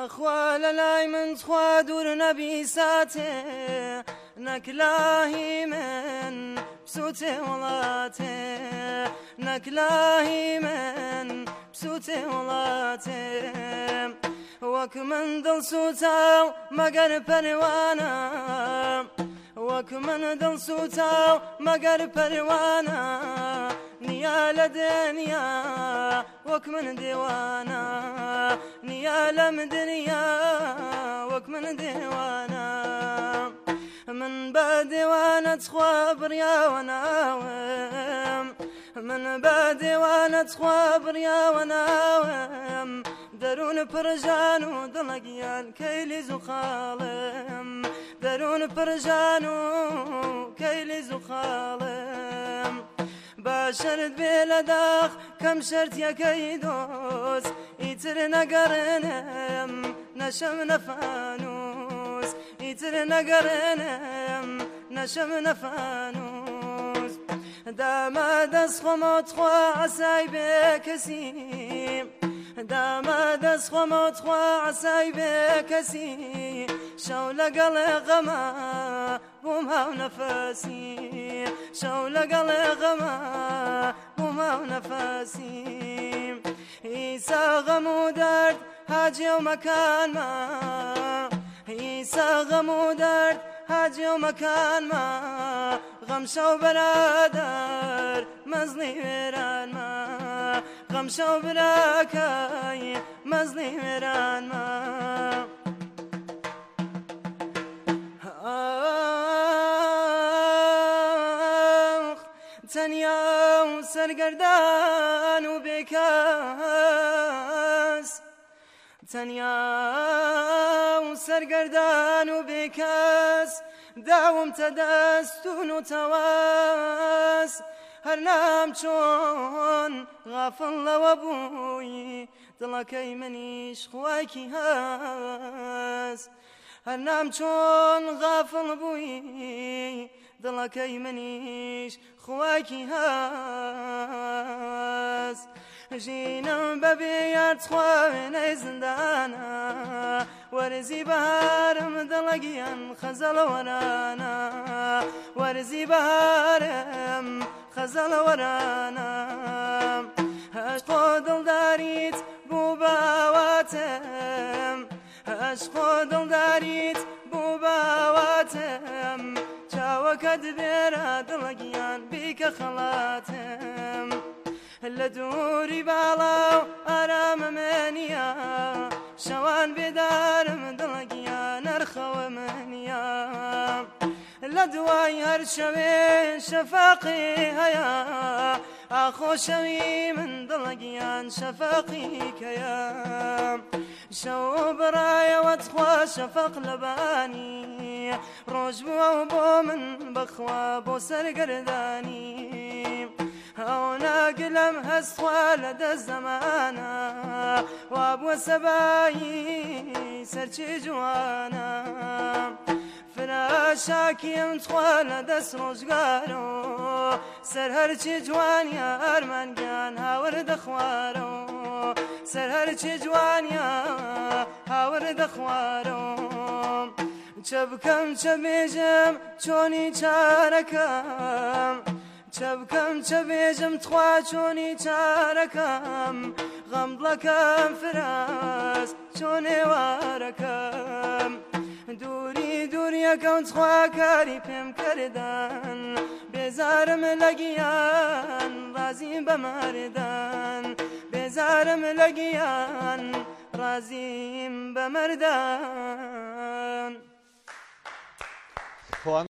خوا لەلای من خوا دوور نەبی ساتێ نەکلاهی من بسووتێ وڵاتێ نەکلاهی من بسووتێ وڵاتێ وەک من دڵسووتاو مەگەر پەروانە وەک من دڵسووتاو مەگەر پەروانە نیا لە دنیا وەک من دێوانە نیا لەم دنیا وەک من دێوانە من بە دێوانەت خوا بڕیاوە ناوم من بە دێوانەت خوا بڕیاوە ناوم دەروون پڕژان و دڵەگیان کەیلی زوخاڵم دەروون پڕژان و کەیلی زوخاڵم باشرت بێ لە داخ کەم شەرتیەکەی دۆست ئیتر نەگەڕێنم نەشەم نەفانوس ئیتر نەگەڕێنم نەشەم نەفانوس دامە دەست خۆمەوت خوا عەسای بێ کەسی دامە دەست خۆمەوت خوا عەسای بێ کەسی شەو لەگەڵێ غەمە بووم هاو نەفەسی شەو لەگەڵێ غەمە بووم هاو نەفەسی ئیسا غەم و دەرد هاجێ و مەکانمە ئیسا غەم و دەرد هاجێ و مەکانمە غەم شەو بەرادەر مەزنی وێرانمە غەم شەو براکەی مەزنی وێرانمە تەنیا و سەرگەردان و بێکەس تەنیا و سەرگەردان و بێکەس داوم تەدەستون و تەواس هەر نام چۆن غافڵ لەوە بووی دڵەکەی منیش خوایکی هەست هەر نام چۆن غافڵ بووی دڵەکەی منیش خوایکی هەست ژینم بەبێ یارتخوا وێنەی زندانە وەرزی بەهارم دڵەگیان خەزەڵە وەرانە وەرزی بەهارم خەزەڵە وەرانە عەشقۆ دڵداریت بوو باواتم عەشقۆ دڵداریت بوو باواتم چاوەکەت بێرە دڵەگیان بیکە خەڵاتم لە دووری باڵاو ئارامەمە نییە شەوان بێدارم دڵەگیان نەرخەوە منیە لە دوای هەر شەوێ شەفاقی هەیە ئاخۆشەوی من دڵەگیان شەفاقی کەیە شەو بڕایەوەت خوا شەفەق لەبانی ڕۆژ بووە و بۆ من بەخوا بۆ سەرگەردانی ئەو ناگلم هەستخوا لە دەست زەمانە وا بووە سەبایی سەرچی جوانە فراشاکیم تخوا لە دەست ڕۆژگارە سەر هەرچی جوانیە ئەرمانگیان هاوردە خوارە سەر هەرچی جوانیە هاوردە خوارە چە بکەم چە بێژم چۆنی چارەکەم چە بکەم چە بێژم تخوا چۆنی چارەکەم غەمدڵەکەم فراس چۆن ێوارەکەم دووری دووریەکەم تخوا کاری پێم کردن بێزارم لە گیان ڕازیم بە مەردان بێزارم لە گیان ڕازیم بە مەردان